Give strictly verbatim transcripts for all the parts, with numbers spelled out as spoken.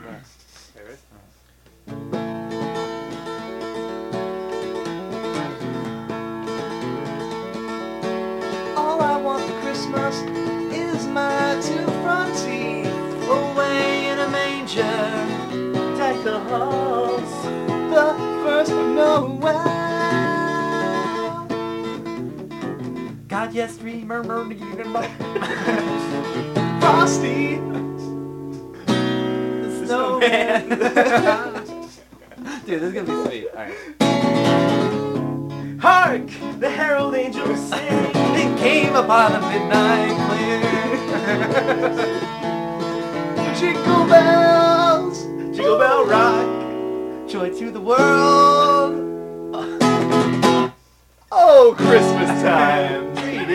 Okay, ready? All I want for Christmas is my two front teeth away in a manger. Deck the halls the first of Noel. God, yes, three murmur Frosty the snowman. Dude, this is gonna be sweet. Alright. Hark! The herald angels sing. It came upon a midnight clear. Jingle bells, jingle bell rock, joy to the world. Oh, Christmas time!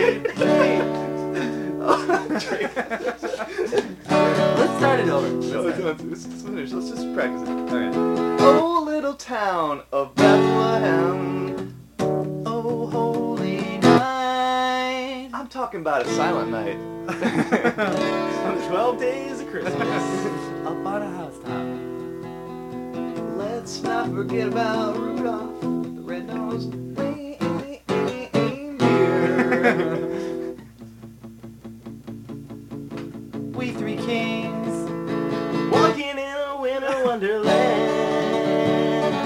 Let's start it over. No, let's, let's, let's finish. Let's just practice it. Alright. Oh, little town of Bethlehem. Oh, holy night. I'm talking about a silent night. On the twelve days of Christmas. Up on a housetop. Let's not forget about Rudolph, the red-nosed reindeer. We three kings walking in a winter wonderland.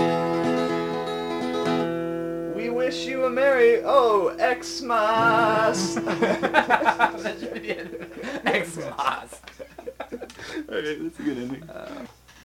We wish you a merry, oh, Xmas. That should be it. Xmas. Okay, that's a good ending. Uh,